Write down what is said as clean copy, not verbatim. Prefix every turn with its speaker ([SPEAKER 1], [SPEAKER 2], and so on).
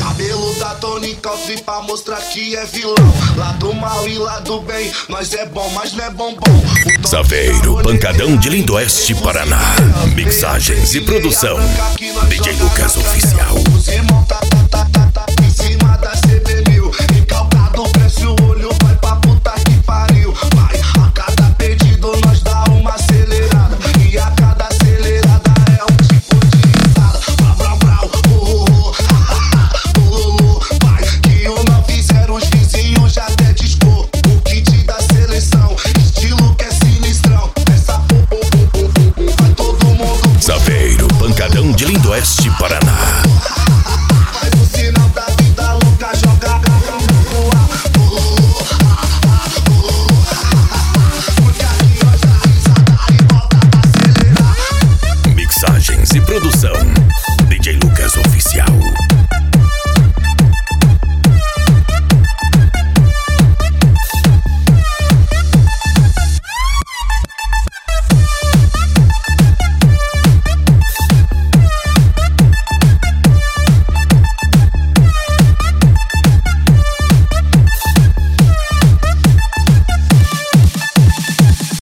[SPEAKER 1] Cabelo da Tony Country pra mostrar que é vilão. Lado mal e lado bem, nós é bom, mas não é bombom.
[SPEAKER 2] Saveiro, pancadão de Lindo Oeste, Paraná. Mixagens e produção DJ Lucas Oficial.